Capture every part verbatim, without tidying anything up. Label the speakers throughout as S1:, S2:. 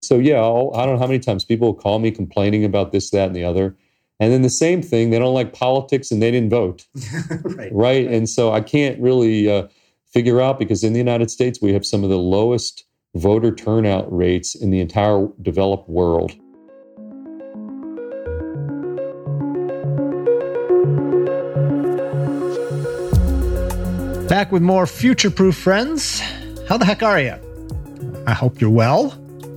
S1: so yeah, I'll, I don't know how many times people will call me complaining about this, that, and the other. And then the same thing, they don't like politics and they didn't vote. right, right. Right. And so I can't really uh, figure out, because in the United States, we have some of the lowest voter turnout rates in the entire developed world.
S2: Back with more future-proof friends. How the heck are you? I hope you're well.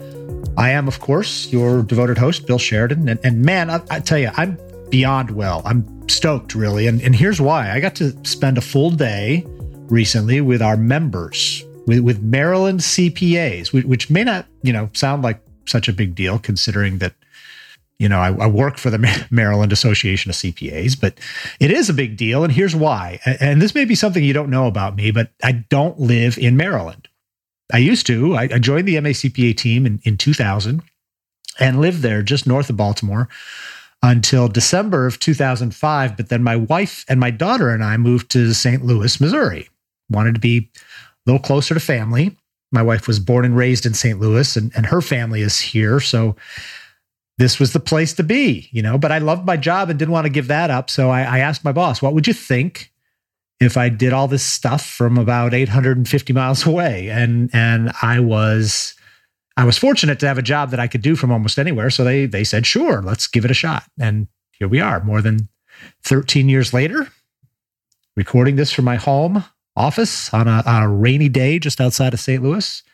S2: I am, of course, your devoted host, Bill Sheridan. And, and man, I, I tell you, I'm beyond well. I'm stoked, really. And, and here's why. I got to spend a full day recently with our members, with, with Maryland C P As, which may not, you know, sound like such a big deal, considering that, you know, I, I work for the Maryland Association of C P As, but it is a big deal. And here's why. And this may be something you don't know about me, but I don't live in Maryland. I used to. I, I joined the M A C P A team in, in two thousand and lived there just north of Baltimore until December of two thousand five. But then my wife and my daughter and I moved to Saint Louis, Missouri. Wanted to be a little closer to family. My wife was born and raised in Saint Louis, and, and her family is here. So this was the place to be, you know, but I loved my job and didn't want to give that up. So I, I asked my boss, what would you think if I did all this stuff from about eight hundred fifty miles away? And, and I was, I was fortunate to have a job that I could do from almost anywhere. So they, they said, sure, let's give it a shot. And here we are, more than thirteen years later, recording this from my home office on a, on a rainy day just outside of Saint Louis.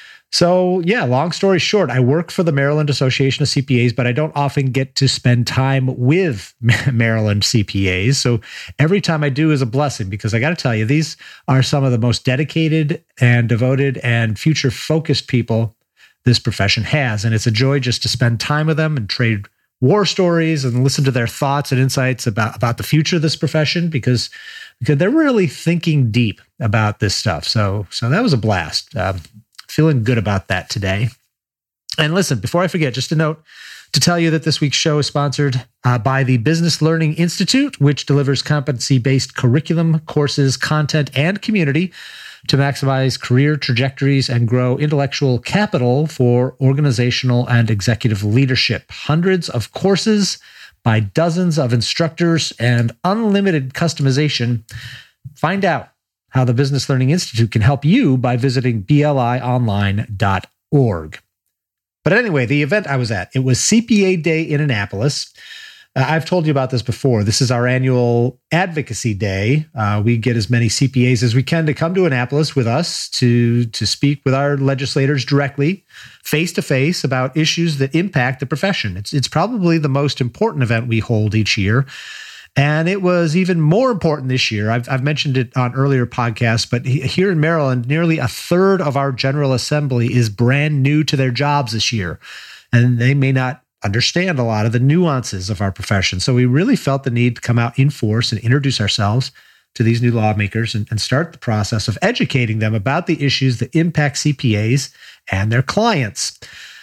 S2: So yeah, long story short, I work for the Maryland Association of C P As, but I don't often get to spend time with Maryland C P As. So every time I do is a blessing, because I got to tell you, these are some of the most dedicated and devoted and future-focused people this profession has. And it's a joy just to spend time with them and trade war stories and listen to their thoughts and insights about, about the future of this profession, because, because they're really thinking deep about this stuff. So, so that was a blast. Um, Feeling good about that today. And listen, before I forget, just a note to tell you that this week's show is sponsored uh, by the Business Learning Institute, which delivers competency-based curriculum, courses, content, and community to maximize career trajectories and grow intellectual capital for organizational and executive leadership. Hundreds of courses by dozens of instructors and unlimited customization. Find out how the Business Learning Institute can help you by visiting B L I online dot org. But anyway, the event I was at, it was C P A Day in Annapolis. Uh, I've told you about this before. This is our annual advocacy day. Uh, we get as many C P As as we can to come to Annapolis with us to, to speak with our legislators directly, face-to-face, about issues that impact the profession. It's, it's probably the most important event we hold each year. And it was even more important this year. I've, I've mentioned it on earlier podcasts, but here in Maryland, nearly a third of our General Assembly is brand new to their jobs this year. And they may not understand a lot of the nuances of our profession. So we really felt the need to come out in force and introduce ourselves to these new lawmakers and, and start the process of educating them about the issues that impact C P As and their clients.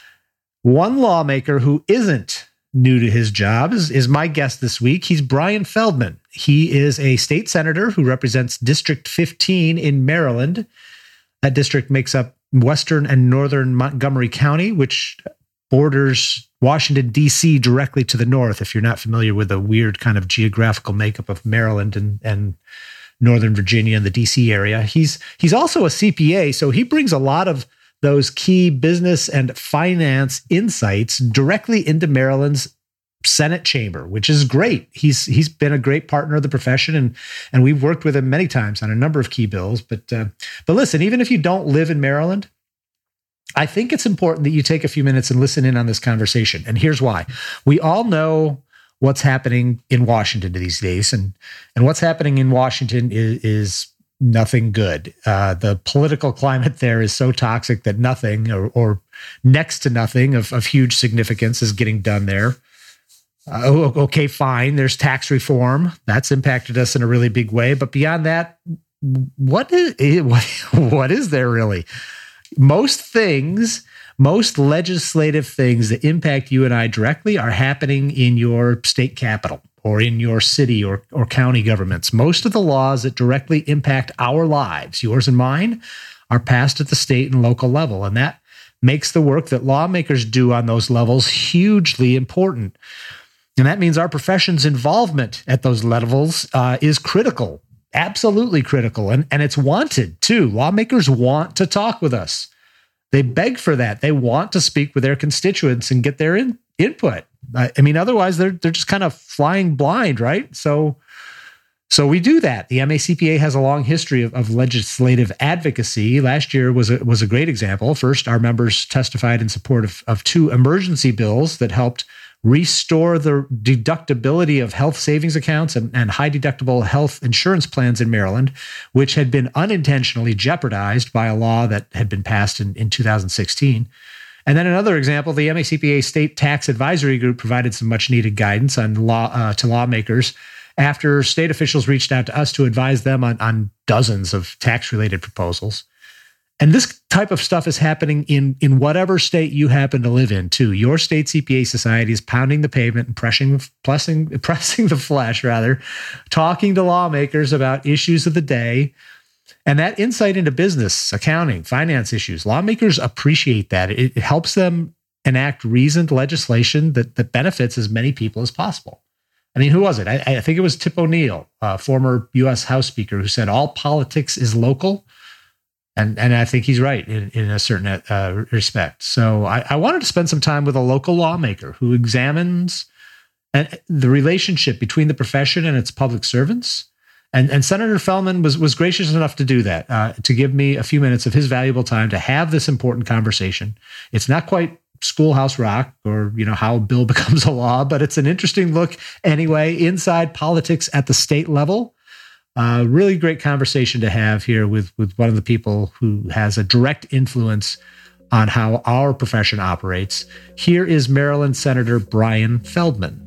S2: One lawmaker who isn't new to his job is, is my guest this week. He's Brian Feldman. He is a state senator who represents District fifteen in Maryland. That district makes up western and northern Montgomery County, which borders Washington, D C directly to the north, if you're not familiar with the weird kind of geographical makeup of Maryland and, and Northern Virginia and the D C area. He's, he's also a C P A, so he brings a lot of those key business and finance insights directly into Maryland's Senate chamber, which is great. He's he's been a great partner of the profession, and and we've worked with him many times on a number of key bills. But uh, but listen, even if you don't live in Maryland, I think it's important that you take a few minutes and listen in on this conversation. And here's why. We all know what's happening in Washington these days, and and what's happening in Washington is, is nothing good. Uh, the political climate there is so toxic that nothing, or, or next to nothing of, of huge significance, is getting done there. Uh, okay, fine. There's tax reform. That's impacted us in a really big way. But beyond that, what is, what, what is there really? Most things, most legislative things that impact you and I directly are happening in your state capital or in your city or, or county governments. Most of the laws that directly impact our lives, yours and mine, are passed at the state and local level. And that makes the work that lawmakers do on those levels hugely important. And that means our profession's involvement at those levels uh, is critical, absolutely critical. And, and it's wanted too. Lawmakers want to talk with us. They beg for that. They want to speak with their constituents and get their in, input. I, I mean, otherwise they're they're just kind of flying blind, right? So, so we do that. The M A C P A has a long history of, of legislative advocacy. Last year was a, was a great example. First, our members testified in support of, of two emergency bills that helped restore the deductibility of health savings accounts and, and high deductible health insurance plans in Maryland, which had been unintentionally jeopardized by a law that had been passed in, in two thousand sixteen. And then another example, the M A C P A State Tax Advisory Group provided some much needed guidance on law uh, to lawmakers after state officials reached out to us to advise them on, on dozens of tax-related proposals. And this type of stuff is happening in, in whatever state you happen to live in, too. Your state C P A society is pounding the pavement and pressing, pressing, pressing the flesh, rather, talking to lawmakers about issues of the day. And that insight into business, accounting, finance issues, lawmakers appreciate that. It, it helps them enact reasoned legislation that, that benefits as many people as possible. I mean, who was it? I, I think it was Tip O'Neill, uh, former U S House Speaker, who said, all politics is local. And and I think he's right in, in a certain uh, respect. So I, I wanted to spend some time with a local lawmaker who examines the relationship between the profession and its public servants. And, and Senator Feldman was, was gracious enough to do that, uh, to give me a few minutes of his valuable time to have this important conversation. It's not quite Schoolhouse Rock or, you know, how a bill becomes a law, but it's an interesting look anyway inside politics at the state level. Uh, really great conversation to have here with, with one of the people who has a direct influence on how our profession operates. Here is Maryland Senator Brian Feldman.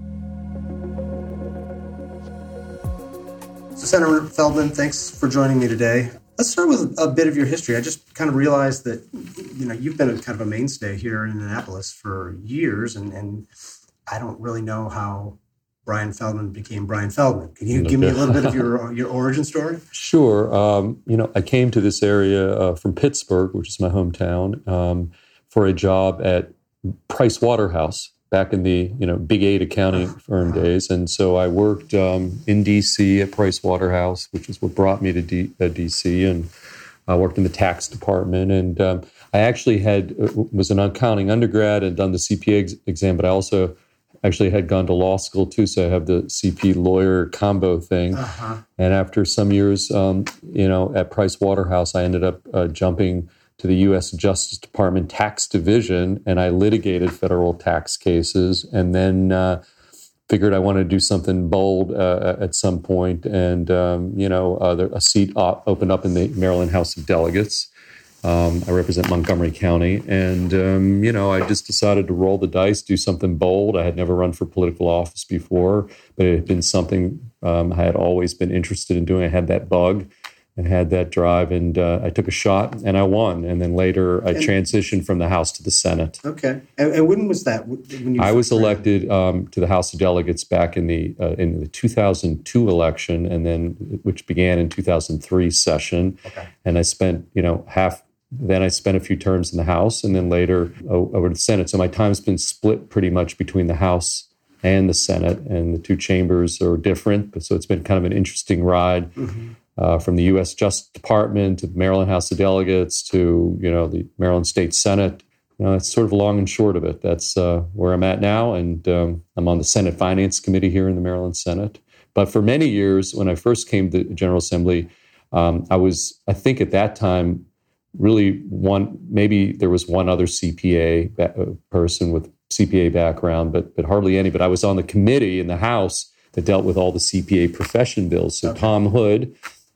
S3: So Senator Feldman, thanks for joining me today. Let's start with a bit of your history. I just kind of realized that, you know, you've been a kind of a mainstay here in Annapolis for years, and, and I don't really know how Brian Feldman became Brian Feldman. Can you give me a little bit of your your origin story?
S1: Sure. Um, you know, I came to this area uh, from Pittsburgh, which is my hometown, um, for a job at Price Waterhouse back in the, you know, Big Eight accounting firm days. And so I worked um, in D C at Price Waterhouse, which is what brought me to D- uh, D C, and I worked in the tax department. And um, I actually had uh, was an accounting undergrad and done the C P A ex- exam, but I also actually had gone to law school too, so I have the C P lawyer combo thing. Uh-huh. And after some years, um, you know, at Price Waterhouse, I ended up uh, jumping to the U S Justice Department Tax Division, and I litigated federal tax cases, and then uh, figured I wanted to do something bold uh, at some point. And um, you know, uh, there, a seat op- opened up in the Maryland House of Delegates. Um, I represent Montgomery County, and, um, you know, I just decided to roll the dice, do something bold. I had never run for political office before, but it had been something um, I had always been interested in doing. I had that bug and had that drive, and uh, I took a shot, and I won. And then later I and, transitioned from the House to the Senate.
S3: Okay. And, and when was that? When you
S1: I was elected um, to the House of Delegates back in the uh, in the two thousand two election, and then which began in two thousand three session. Okay. And I spent, you know, half Then I spent a few terms in the House, and then later over to the Senate. So my time's been split pretty much between the House and the Senate, and the two chambers are different. So it's been kind of an interesting ride, mm-hmm. uh, from the U S Justice Department to the Maryland House of Delegates to, you know, the Maryland State Senate. You know, that's sort of long and short of it. That's uh, where I'm at now, and um, I'm on the Senate Finance Committee here in the Maryland Senate. But for many years, when I first came to the General Assembly, um, I was, I think at that time, really one, maybe there was one other C P A ba- person with C P A background, but but hardly any. But I was on the committee in the House that dealt with all the C P A profession bills. So okay. Tom Hood,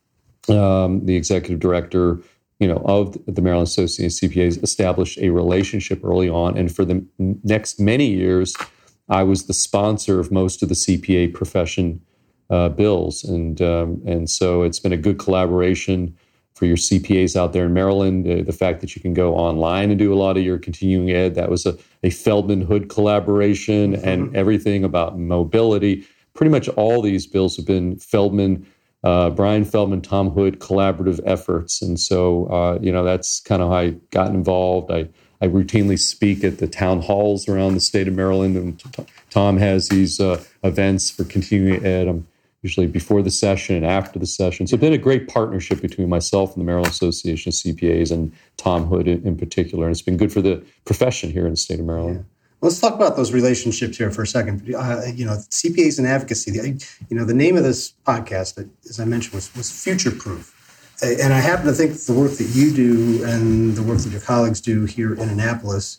S1: um, the executive director, you know, of the Maryland Association of C P As, established a relationship early on. And for the next many years, I was the sponsor of most of the C P A profession uh, bills. And um, and so it's been a good collaboration for your C P As out there in Maryland. Uh, the fact that you can go online and do a lot of your continuing ed, that was a, a Feldman-Hood collaboration, mm-hmm. and everything about mobility. Pretty much all these bills have been Feldman, uh, Brian Feldman, Tom Hood collaborative efforts. And so, uh, you know, that's kind of how I got involved. I, I routinely speak at the town halls around the state of Maryland, and t- Tom has these uh, events for continuing ed. I'm usually before the session and after the session. So it's been a great partnership between myself and the Maryland Association of C P As and Tom Hood in, in particular. And it's been good for the profession here in the state of Maryland.
S3: Yeah. Let's talk about those relationships here for a second. Uh, you know, C P As and advocacy. You know, the name of this podcast, as I mentioned, was, was Future Proof. And I happen to think that the work that you do and the work that your colleagues do here in Annapolis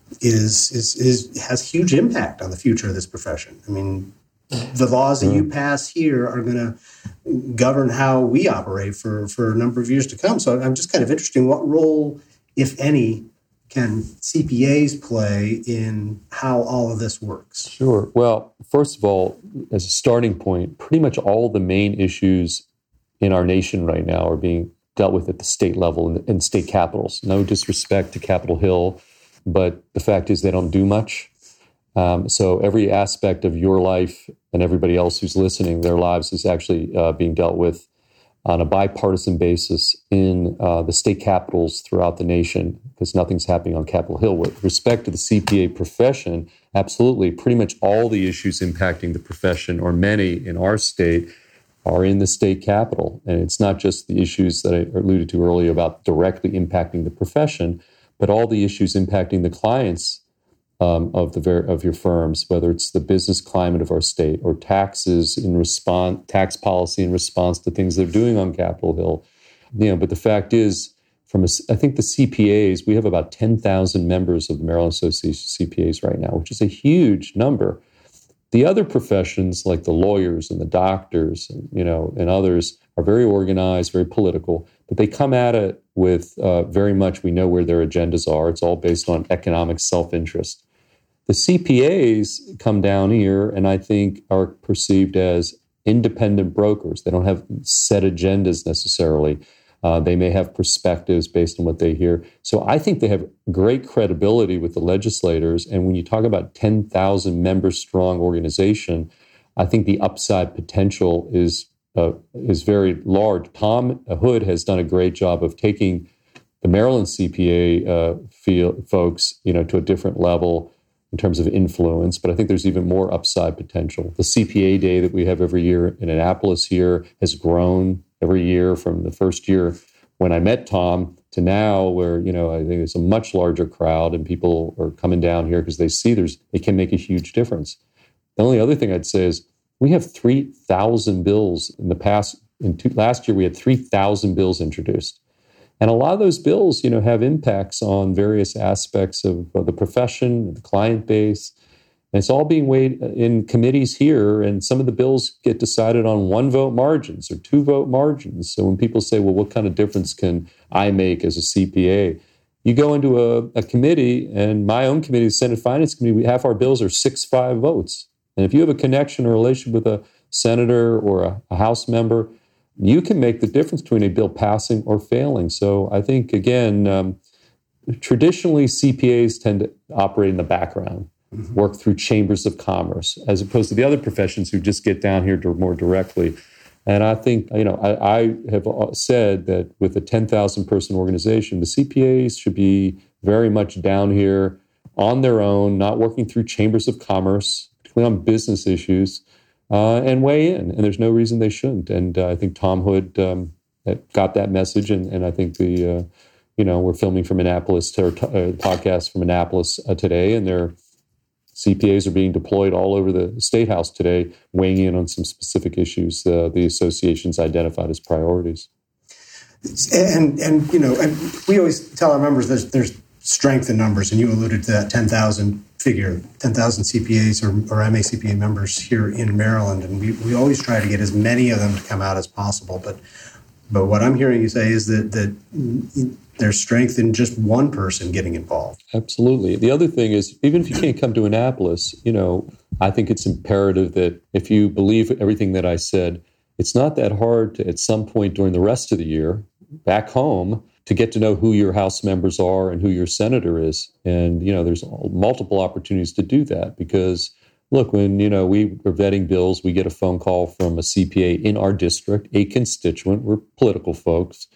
S3: is is, is has huge impact on the future of this profession. I mean, the laws that you pass here are going to govern how we operate for, for a number of years to come. So I'm just kind of interested in what role, if any, can C P As play in how all of this works?
S1: Sure. Well, first of all, as a starting point, pretty much all the main issues in our nation right now are being dealt with at the state level and in, in state capitals. No disrespect to Capitol Hill, but the fact is they don't do much. Um, so every aspect of your life and everybody else who's listening, their lives is actually uh, being dealt with on a bipartisan basis in uh, the state capitals throughout the nation, because nothing's happening on Capitol Hill. With respect to the C P A profession, absolutely, pretty much all the issues impacting the profession, or many in our state, are in the state capitol. And it's not just the issues that I alluded to earlier about directly impacting the profession, but all the issues impacting the clients Um, of the ver- of your firms, whether it's the business climate of our state or taxes in response, tax policy in response to things they're doing on Capitol Hill. You know, but the fact is, from a, I think the C P As, we have about ten thousand members of the Maryland Association of C P As right now, which is a huge number. The other professions, like the lawyers and the doctors, and, you know, and others, are very organized, very political, but they come at it with uh, very much, we know where their agendas are. It's all based on economic self-interest. The C P As come down here and I think are perceived as independent brokers. They don't have set agendas necessarily. Uh, they may have perspectives based on what they hear. So I think they have great credibility with the legislators. And when you talk about ten thousand member strong organization, I think the upside potential is uh, is very large. Tom Hood has done a great job of taking the Maryland C P A uh, field, folks, you know, to a different level in terms of influence, but I think there's even more upside potential. The C P A Day that we have every year in Annapolis here has grown every year from the first year when I met Tom to now, where, you know, I think it's a much larger crowd and people are coming down here because they see there's, it can make a huge difference. The only other thing I'd say is we have three thousand bills in the past. In two, last year, we had three thousand bills introduced. And a lot of those bills, you know, have impacts on various aspects of, of the profession, the client base. And it's all being weighed in committees here. And some of the bills get decided on one vote margins or two vote margins. So when people say, well, what kind of difference can I make as a C P A? You go into a, a committee, and my own committee, the Senate Finance Committee, we, half our bills are six, five votes. And if you have a connection or relationship with a senator or a, a House member, you can make the difference between a bill passing or failing. So I think, again, um, traditionally C P As tend to operate in the background, mm-hmm. work through chambers of commerce, as opposed to the other professions who just get down here to more directly. And I think, you know, I, I have said that with a ten thousand person organization, the C P As should be very much down here on their own, not working through chambers of commerce, particularly on business issues. Uh, and weigh in, and there's no reason they shouldn't. And uh, I think Tom Hood um, got that message, and, and I think the, uh, you know, we're filming from Annapolis, to, uh, podcast from Annapolis uh, today, and their C P As are being deployed all over the State House today, weighing in on some specific issues uh, the association's identified as priorities.
S3: And, and you know, and we always tell our members there's, there's strength in numbers, and you alluded to that ten thousand figure, ten thousand C P As or, or M A C P A members here in Maryland, and we, we always try to get as many of them to come out as possible. But but what I'm hearing you say is that that there's strength in just one person getting involved.
S1: Absolutely. The other thing is, even if you can't come to Annapolis, you know, I think it's imperative that if you believe everything that I said, it's not that hard to, at some point during the rest of the year, back home, to get to know who your House members are and who your senator is. And, you know, there's multiple opportunities to do that because, look, when, you know, we are vetting bills, we get a phone call from a C P A in our district, a constituent, we're political folks,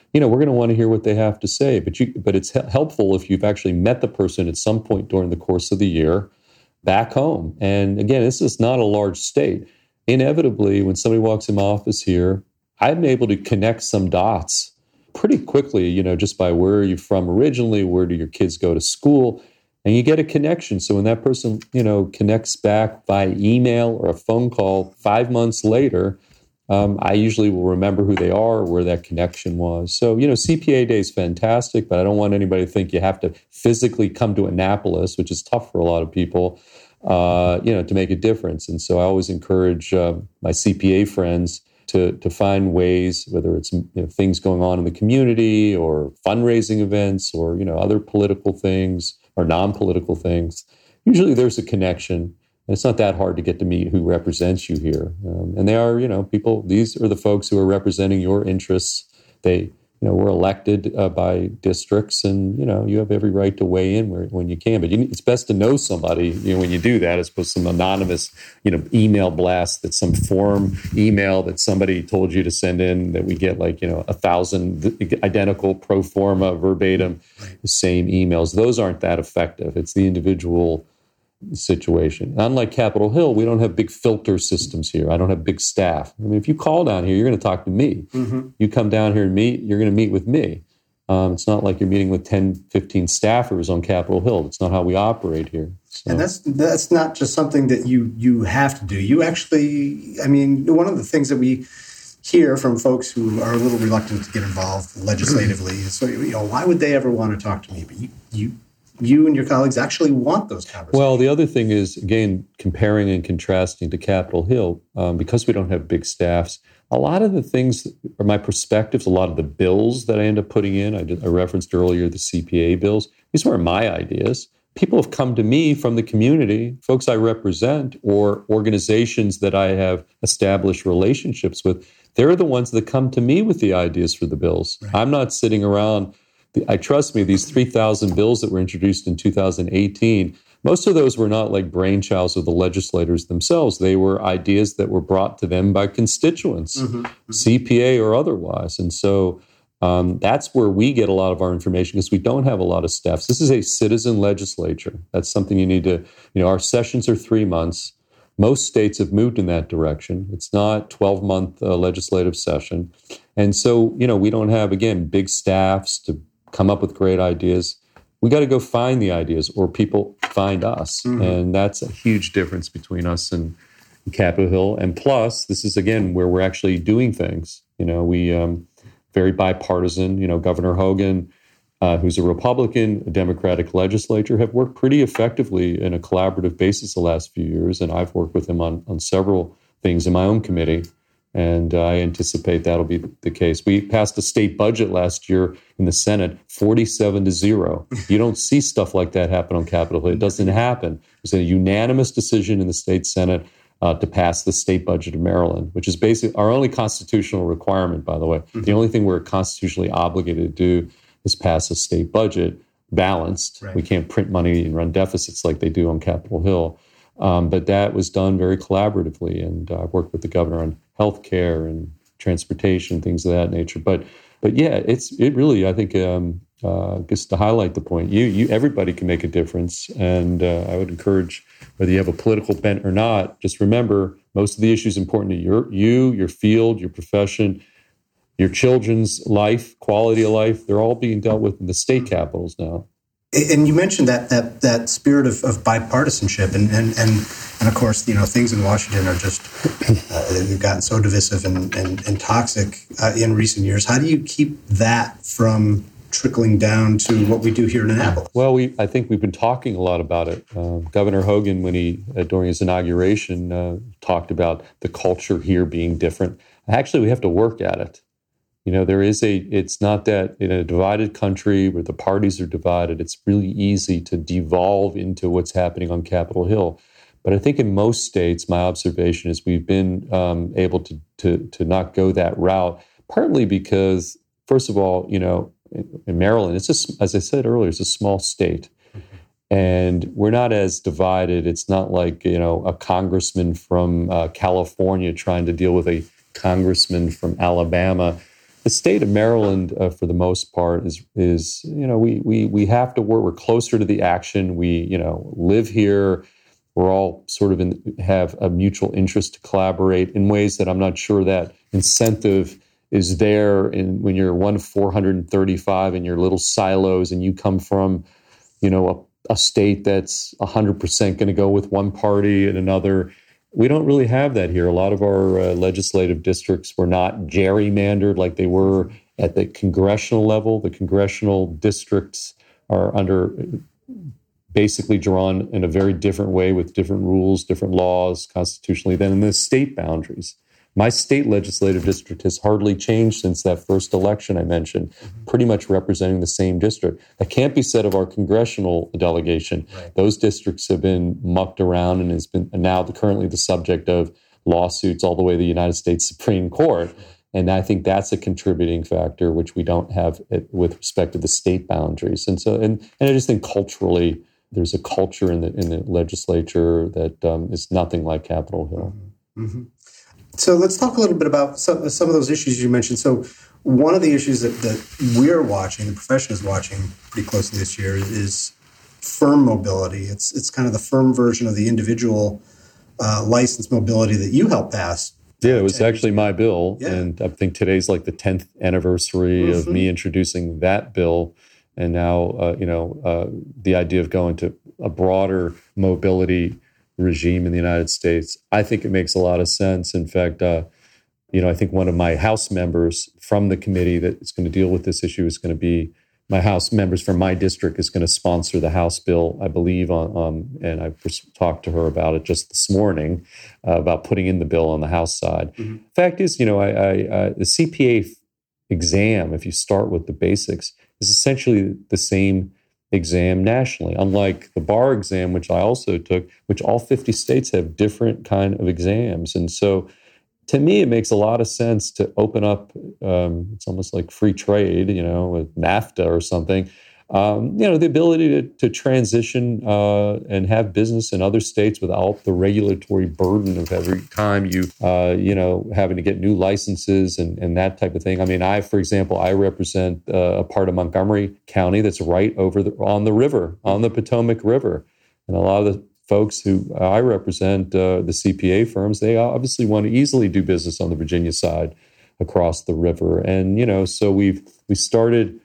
S1: you know, we're going to want to hear what they have to say. But you, but it's helpful if you've actually met the person at some point during the course of the year back home. And again, this is not a large state. Inevitably, when somebody walks in my office here, I'm able to connect some dots pretty quickly, you know, just by where are you from originally, where do your kids go to school, and you get a connection. So when that person, you know, connects back by email or a phone call five months later, Um, I usually will remember who they are or where that connection was. So, you know, C P A Day is fantastic, but I don't want anybody to think you have to physically come to Annapolis, which is tough for a lot of people, uh, you know, to make a difference. And so I always encourage uh, my C P A friends to to find ways, whether it's, you know, things going on in the community or fundraising events or, you know, other political things or non-political things. Usually there's a connection. And it's not that hard to get to meet who represents you here. Um, and they are, you know, people, these are the folks who are representing your interests. They, you know, were elected uh, by districts, and, you know, you have every right to weigh in where, when you can. But you, it's best to know somebody, you know, when you do that, as opposed to some anonymous, you know, email blast, that some form email that somebody told you to send in that we get like, you know, a thousand identical pro forma verbatim, the same emails. Those aren't that effective. It's the individual situation. Unlike Capitol Hill, we don't have big filter systems here. I don't have big staff. I mean, if you call down here, you're going to talk to me. Mm-hmm. You come down here and meet, you're going to meet with me. Um, it's not like you're meeting with ten, fifteen staffers on Capitol Hill. That's not how we operate here. So.
S3: And that's that's not just something that you you have to do. You actually, I mean, one of the things that we hear from folks who are a little reluctant to get involved legislatively is, so, you know, why would they ever want to talk to me? But you you you and your colleagues actually want those conversations.
S1: Well, the other thing is, again, comparing and contrasting to Capitol Hill, um, because we don't have big staffs, a lot of the things are my perspectives, a lot of the bills that I end up putting in, I, did, I referenced earlier the C P A bills, these weren't my ideas. People have come to me from the community, folks I represent, or organizations that I have established relationships with. They're the ones that come to me with the ideas for the bills. Right. I'm not sitting around. I trust me, these three thousand bills that were introduced in two thousand eighteen, most of those were not like brainchilds of the legislators themselves. They were ideas that were brought to them by constituents, mm-hmm. Mm-hmm. C P A or otherwise. And so um, that's where we get a lot of our information, because we don't have a lot of staffs. This is a citizen legislature. That's something you need to, you know, our sessions are three months. Most states have moved in that direction. It's not twelve-month uh, legislative session. And so, you know, we don't have, again, big staffs to come up with great ideas. We got to go find the ideas, or people find us. Mm-hmm. And that's a huge difference between us and Capitol Hill. And plus, this is, again, where we're actually doing things. You know, we, um, very bipartisan, you know, Governor Hogan, uh, who's a Republican, a Democratic legislature, have worked pretty effectively in a collaborative basis the last few years. And I've worked with him on, on several things in my own committee. And uh, I anticipate that'll be the case. We passed a state budget last year in the Senate, forty-seven to zero. You don't see stuff like that happen on Capitol Hill. It doesn't happen. It was a unanimous decision in the state Senate uh, to pass the state budget of Maryland, which is basically our only constitutional requirement, by the way. Mm-hmm. The only thing we're constitutionally obligated to do is pass a state budget balanced. Right. We can't print money and run deficits like they do on Capitol Hill. Um, but that was done very collaboratively, and uh, I've worked with the governor on healthcare and transportation, things of that nature. But, but yeah, it's it really, I think, um, uh, just to highlight the point, you, you, everybody can make a difference, and uh, I would encourage, whether you have a political bent or not, just remember most of the issues important to your, you, your field, your profession, your children's life, quality of life. They're all being dealt with in the state capitals now.
S3: And you mentioned that that that spirit of, of bipartisanship, and, and and and of course, you know, things in Washington are just uh, they've gotten so divisive and and, and toxic uh, in recent years. How do you keep that from trickling down to what we do here in Annapolis?
S1: Well, we I think we've been talking a lot about it. Um, Governor Hogan, when he uh, during his inauguration, uh, talked about the culture here being different. Actually, we have to work at it. You know, there is a, it's not that in a divided country where the parties are divided, it's really easy to devolve into what's happening on Capitol Hill. But I think in most states, my observation is we've been um, able to, to, to not go that route, partly because, first of all, you know, in, in Maryland, it's a, as I said earlier, it's a small state. Mm-hmm. And we're not as divided. It's not like, you know, a congressman from uh, California trying to deal with a congressman from Alabama. The the state of Maryland, uh, for the most part, is is you know we we we have to work. We're closer to the action. We you know live here. We're all sort of in, have a mutual interest to collaborate in ways that I'm not sure that incentive is there. In when you're one four hundred thirty-five in your little silos, and you come from you know a, a state that's one hundred percent going to go with one party and another. We don't really have that here. A lot of our uh, legislative districts were not gerrymandered like they were at the congressional level. The congressional districts are under basically drawn in a very different way with different rules, different laws constitutionally than in the state boundaries. My state legislative district has hardly changed since that first election I mentioned, mm-hmm. pretty much representing the same district. That can't be said of our congressional delegation. Right. Those districts have been mucked around and has been and now the, currently the subject of lawsuits all the way to the United States Supreme Court. And I think that's a contributing factor, which we don't have with respect to the state boundaries. And so, and, and I just think culturally, there's a culture in the in the legislature that um, is nothing like Capitol Hill.
S3: Mm-hmm. So let's talk a little bit about some, some of those issues you mentioned. So one of the issues that, that we're watching, the profession is watching pretty closely this year, is firm mobility. It's it's kind of the firm version of the individual uh, license mobility that you helped pass.
S1: Yeah, it was actually my bill.
S3: Yeah.
S1: And I think today's like the tenth anniversary mm-hmm. of me introducing that bill. And now, uh, you know, uh, the idea of going to a broader mobility regime in the United States, I think it makes a lot of sense. In fact, uh, you know, I think one of my House members from the committee that is going to deal with this issue is going to be my House members from my district is going to sponsor the House bill, I believe, on, um, and I talked to her about it just this morning uh, about putting in the bill on the House side. Mm-hmm. Fact is, you know, I, I, uh, the C P A exam, if you start with the basics, is essentially the same exam nationally, unlike the bar exam, which I also took, which all fifty states have different kind of exams. And so to me, it makes a lot of sense to open up, um, it's almost like free trade, you know, with NAFTA or something, um, you know, the ability to, to transition uh, and have business in other states without the regulatory burden of every time you, uh, you know, having to get new licenses and, and that type of thing. I mean, I, for example, I represent uh, a part of Montgomery County that's right over the, on the river, on the Potomac River. And a lot of the folks who I represent, uh, the C P A firms, they obviously want to easily do business on the Virginia side across the river. And, you know, so we've, we started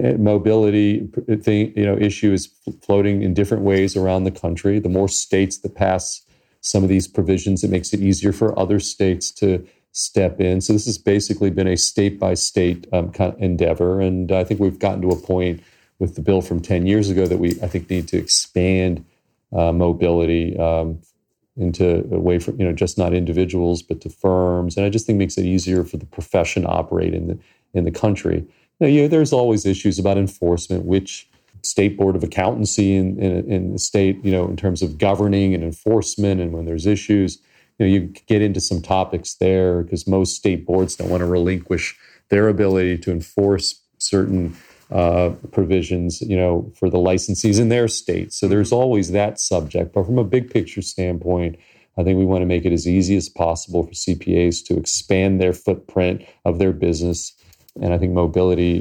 S1: mobility thing, you know, issue is floating in different ways around the country. The more states that pass some of these provisions, it makes it easier for other states to step in. So this has basically been a state-by-state um, kind of endeavor. And I think we've gotten to a point with the bill from ten years ago that we, I think, need to expand uh, mobility um, into a way for, you know, just not individuals, but to firms. And I just think it makes it easier for the profession to operate in the in the country. You know, yeah, there's always issues about enforcement, which state board of accountancy in, in, in the state, you know, in terms of governing and enforcement. And when there's issues, you know, you get into some topics there because most state boards don't want to relinquish their ability to enforce certain uh, provisions, you know, for the licensees in their state. So there's always that subject. But from a big picture standpoint, I think we want to make it as easy as possible for C P As to expand their footprint of their business. And I think mobility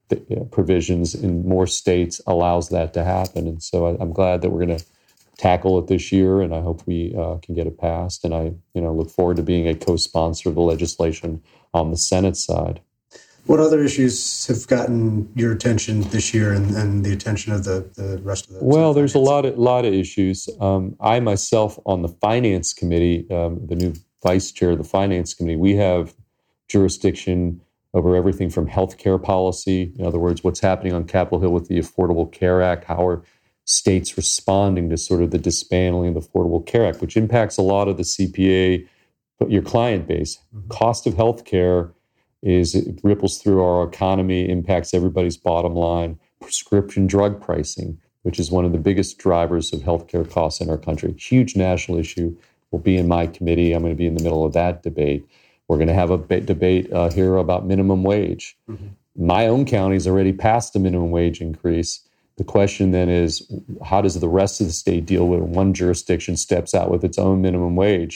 S1: provisions in more states allows that to happen. And so I, I'm glad that we're going to tackle it this year, and I hope we uh, can get it passed. And I, you know, look forward to being a co-sponsor of the legislation on the Senate side.
S3: What other issues have gotten your attention this year and, and the attention of the, the rest of the?
S1: Well, there's a lot of lot of issues. Um, I myself on the Finance Committee, um, the new vice chair of the Finance Committee, we have jurisdiction over everything from healthcare policy. In other words, what's happening on Capitol Hill with the Affordable Care Act, how are states responding to sort of the dismantling of the Affordable Care Act, which impacts a lot of the C P A, but your client base. Mm-hmm. Cost of healthcare is, it ripples through our economy, impacts everybody's bottom line. Prescription drug pricing, which is one of the biggest drivers of healthcare costs in our country. Huge national issue. Will be in my committee. I'm going to be in the middle of that debate. We're going to have a b- debate uh, here about minimum wage. Mm-hmm. My own county's already passed a minimum wage increase. The question then is, how does the rest of the state deal with it? One jurisdiction steps out with its own minimum wage.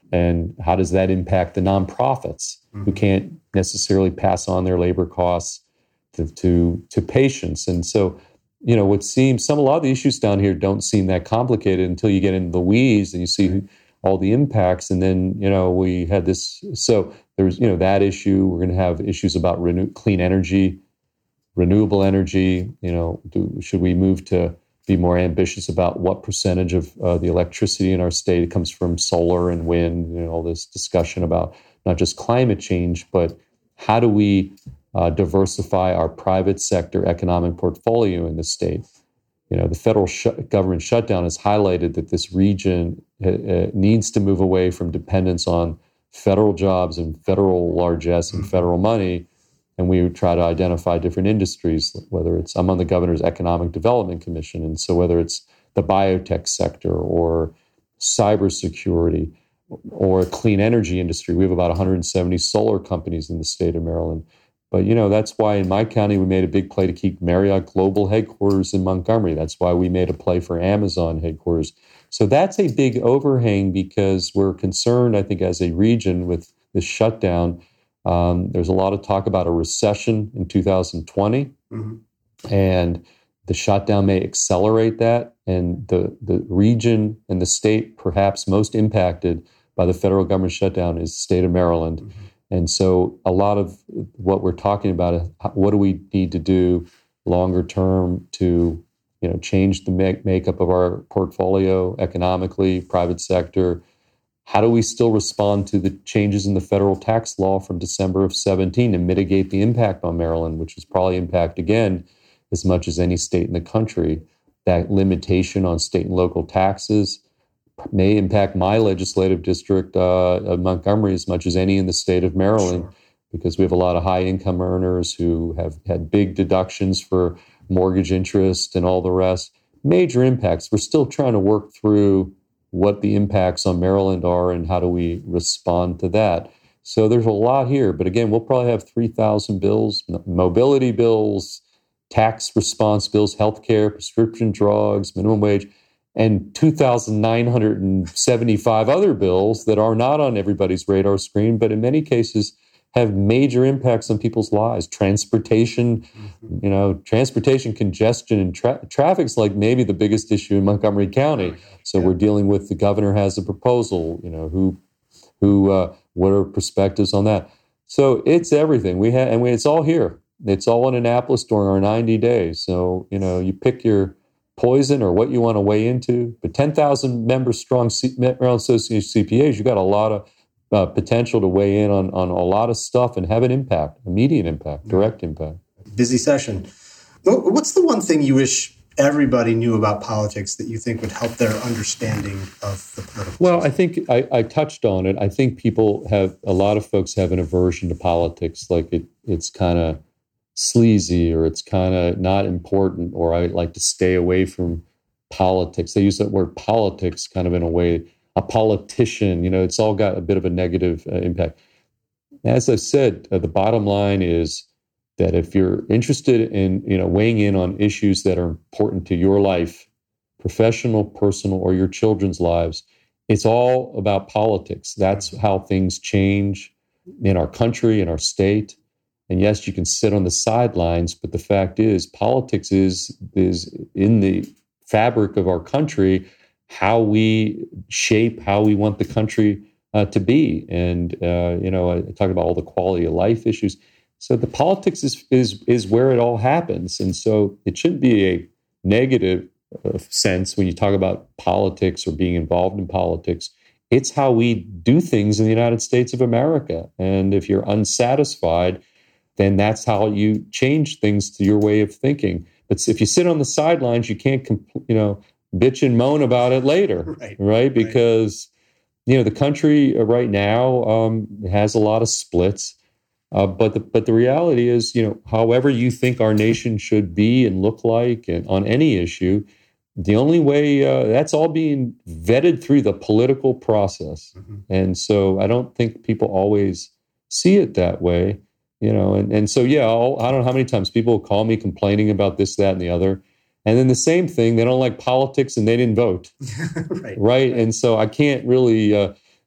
S1: And how does that impact the nonprofits mm-hmm. who can't necessarily pass on their labor costs to, to, to patients? And so, you know, what seems, some, a lot of the issues down here don't seem that complicated until you get into the weeds and you see who, all the impacts. And then, you know, we had this, so there's, you know, that issue. We're going to have issues about renew, clean energy, renewable energy. You know, do, should we move to be more ambitious about what percentage of uh, the electricity in our state comes from solar and wind? You know, all this discussion about not just climate change, but how do we uh, diversify our private sector economic portfolio in the state? You know, the federal sh- government shutdown has highlighted that this region uh, uh, needs to move away from dependence on federal jobs and federal largesse and federal money. And we try to identify different industries, whether it's, I'm on the Governor's Economic Development Commission, and so whether it's the biotech sector or cybersecurity or clean energy industry. We have about one hundred seventy solar companies in the state of Maryland. But, you know, that's why in my county we made a big play to keep Marriott Global headquarters in Montgomery. That's why we made a play for Amazon headquarters. So that's a big overhang because we're concerned, I think, as a region with this shutdown. Um, there's a lot of talk about a recession in two thousand twenty, mm-hmm. and the shutdown may accelerate that. And the, the region and the state perhaps most impacted by the federal government shutdown is the state of Maryland. Mm-hmm. And so a lot of what we're talking about is what do we need to do longer term to, you know, change the make- makeup of our portfolio economically, private sector. How do we still respond to the changes in the federal tax law from December of seventeen and mitigate the impact on Maryland, which is probably impact again as much as any state in the country? That limitation on state and local taxes may impact my legislative district uh, of Montgomery as much as any in the state of Maryland, sure. because we have a lot of high income earners who have had big deductions for mortgage interest and all the rest. Major impacts. We're still trying to work through what the impacts on Maryland are and how do we respond to that. So there's a lot here. But again, we'll probably have three thousand bills, mobility bills, tax response bills, healthcare, prescription drugs, minimum wage, and two thousand nine hundred seventy-five other bills that are not on everybody's radar screen, but in many cases have major impacts on people's lives. Transportation, mm-hmm. you know, transportation congestion and tra- traffic's like maybe the biggest issue in Montgomery County. So yeah. we're dealing with, the governor has a proposal, you know, who, who, uh, what are perspectives on that? So it's everything we have, and we, it's all here. It's all in Annapolis during our ninety days. So, you know, you pick your poison or what you want to weigh into, but ten thousand members strong C- Maryland Association of C P As, you got a lot of Uh, potential to weigh in on, on a lot of stuff and have an impact, immediate impact, direct impact.
S3: Busy session. What's the one thing you wish everybody knew about politics that you think would help their understanding of the political
S1: Well,
S3: system?
S1: I think I, I touched on it. I think people have, a lot of folks have an aversion to politics, like it, it's kind of sleazy or it's kind of not important, or I like to stay away from politics. They use that word politics kind of in a way, a politician, you know, it's all got a bit of a negative uh, impact. As I said, uh, the bottom line is that if you're interested in, you know, weighing in on issues that are important to your life, professional, personal, or your children's lives, it's all about politics. That's how things change in our country, in our state. And yes, you can sit on the sidelines, but the fact is, politics is is in the fabric of our country, how we shape how we want the country uh, to be. And, uh, you know, I, I talked about all the quality of life issues. So the politics is, is, is where it all happens. And so it shouldn't be a negative uh, sense when you talk about politics or being involved in politics. It's how we do things in the United States of America. And if you're unsatisfied, then that's how you change things to your way of thinking. But if you sit on the sidelines, you can't, compl- you know, bitch and moan about it later, right? right? Because, right. you know, the country right now um, has a lot of splits. Uh, but the, but the reality is, you know, however you think our nation should be and look like, and on any issue, the only way uh, that's all being vetted through the political process. Mm-hmm. And so I don't think people always see it that way, you know. And and so yeah, I'll, I don't know how many times people call me complaining about this, that, and the other. And then the same thing, they don't like politics and they didn't vote, right, right? Right. And so I can't really uh,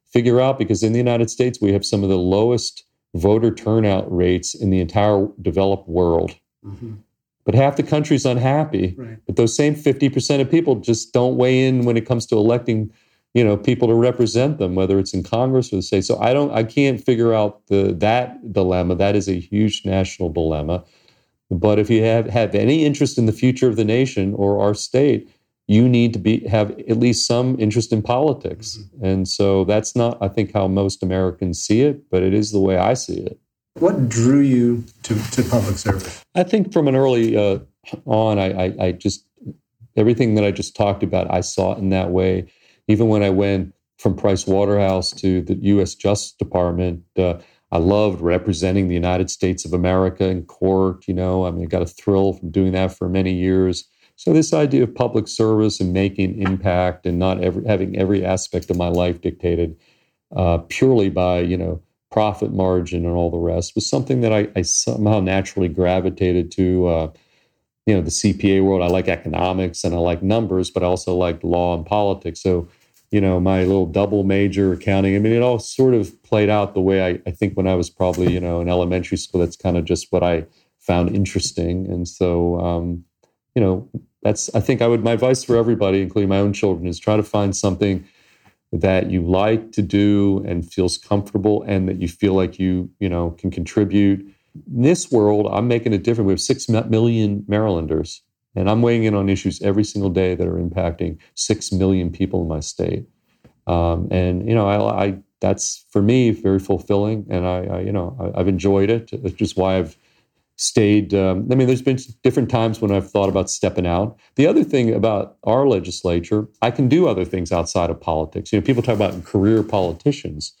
S1: figure out, because in the United States, we have some of the lowest voter turnout rates in the entire developed world. Mm-hmm. But half the country's unhappy. Right. But those same fifty percent of people just don't weigh in when it comes to electing, you know, people to represent them, whether it's in Congress or the state. So I don't, I can't figure out the that dilemma. That is a huge national dilemma. But if you have, have any interest in the future of the nation or our state, you need to be have at least some interest in politics. Mm-hmm. And so that's not, I think, how most Americans see it, but it is the way I see it.
S3: What drew you to, to public service?
S1: I think from an early uh, on, I, I, I just, everything that I just talked about, I saw it in that way. Even when I went from Price Waterhouse to the U S Justice Department, uh, I loved representing the United States of America in court. You know, I mean, I got a thrill from doing that for many years. So this idea of public service and making impact and not every, having every aspect of my life dictated uh, purely by, you know, profit margin and all the rest was something that I, I somehow naturally gravitated to. Uh, you know, the C P A world. I like economics and I like numbers, but I also like law and politics. So, you know, my little double major accounting, I mean, it all sort of played out the way I, I think when I was probably, you know, in elementary school. That's kind of just what I found interesting. And so, um, you know, that's, I think I would, my advice for everybody, including my own children, is try to find something that you like to do and feels comfortable and that you feel like you, you know, can contribute. In this world, I'm making it different. We have six million Marylanders, and I'm weighing in on issues every single day that are impacting six million people in my state. Um, and, you know, I, I that's, for me, very fulfilling. And, I, I you know, I, I've enjoyed it. It's just why I've stayed. Um, I mean, there's been different times when I've thought about stepping out. The other thing about our legislature, I can do other things outside of politics. You know, people talk about career politicians.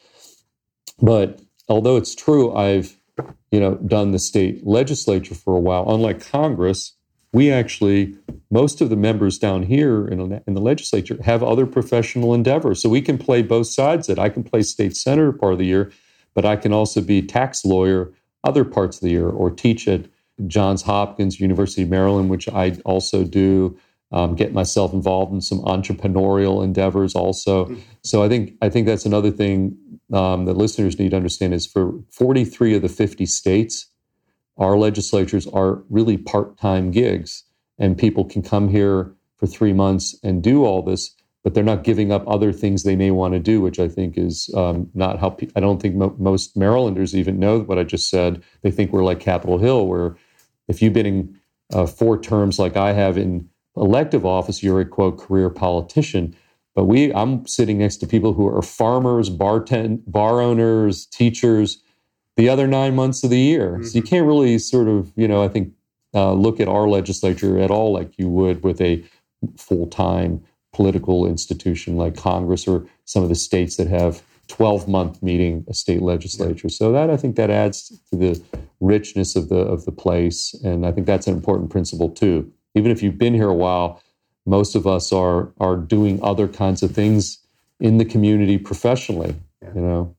S1: But although it's true, I've you know, done the state legislature for a while. Unlike Congress, we actually, most of the members down here in, in the legislature have other professional endeavors. So we can play both sides of it. I can play state senator part of the year, but I can also be tax lawyer other parts of the year or teach at Johns Hopkins, University of Maryland, which I also do, um, get myself involved in some entrepreneurial endeavors also. Mm-hmm. So I think I think that's another thing Um, that listeners need to understand is for forty-three of the fifty states, our legislatures are really part-time gigs, and people can come here for three months and do all this, but they're not giving up other things they may want to do, which I think is um, not how pe- I don't think mo- most Marylanders even know what I just said. They think we're like Capitol Hill, where if you've been in uh, four terms like I have in elective office, you're a, quote, career politician. But we, I'm sitting next to people who are farmers, bartend, bar owners, teachers, the other nine months of the year. Mm-hmm. So you can't really sort of, you know, I think, uh, look at our legislature at all like you would with a full-time political institution like Congress or some of the states that have twelve-month meeting a state legislature. Yeah. So that, I think that adds to the richness of the of the place. And I think that's an important principle too. Even if you've been here a while, most of us are are doing other kinds of things in the community professionally, yeah. you know.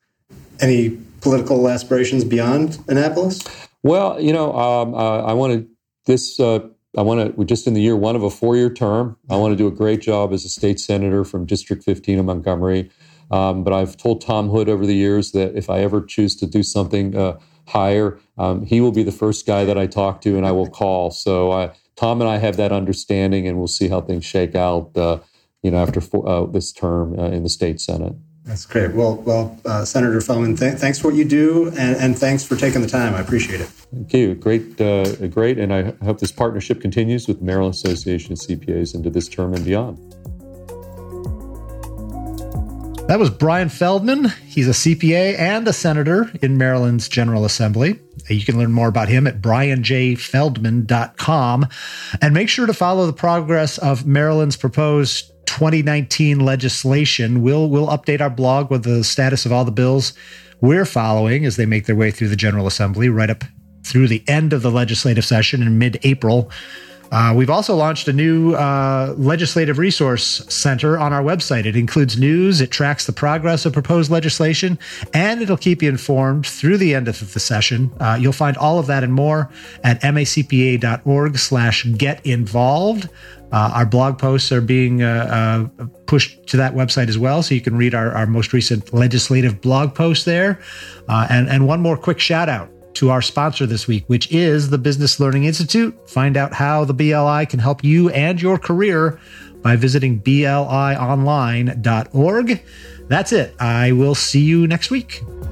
S3: Any political aspirations beyond Annapolis?
S1: Well, you know, um, uh, I want to this. Uh, I want to. We're just in the year one of a four-year term. I want to do a great job as a state senator from District fifteen of Montgomery. Um, but I've told Tom Hood over the years that if I ever choose to do something uh, higher, um, he will be the first guy that I talk to, and I will call. So I. Tom and I have that understanding, and we'll see how things shake out, uh, you know, after for, uh, this term uh, in the state Senate.
S3: That's great. Well, well, uh, Senator Feldman, th- thanks for what you do, and, and thanks for taking the time. I appreciate it.
S1: Thank you. Great, uh, great, and I hope this partnership continues with the Maryland Association of C P As into this term and beyond.
S2: That was Brian Feldman. He's a C P A and a senator in Maryland's General Assembly. You can learn more about him at brian j feldman dot com. And make sure to follow the progress of Maryland's proposed twenty nineteen legislation. We'll, we'll update our blog with the status of all the bills we're following as they make their way through the General Assembly right up through the end of the legislative session in mid-April. Uh, we've also launched a new uh, legislative resource center on our website. It includes news, it tracks the progress of proposed legislation, and it'll keep you informed through the end of the session. Uh, you'll find all of that and more at macpa.org slash get involved. Uh, our blog posts are being uh, uh, pushed to that website as well, so you can read our, our most recent legislative blog post there. Uh, and, and one more quick shout out to our sponsor this week, which is the Business Learning Institute. Find out how the B L I can help you and your career by visiting b l i online dot org. That's it. I will see you next week.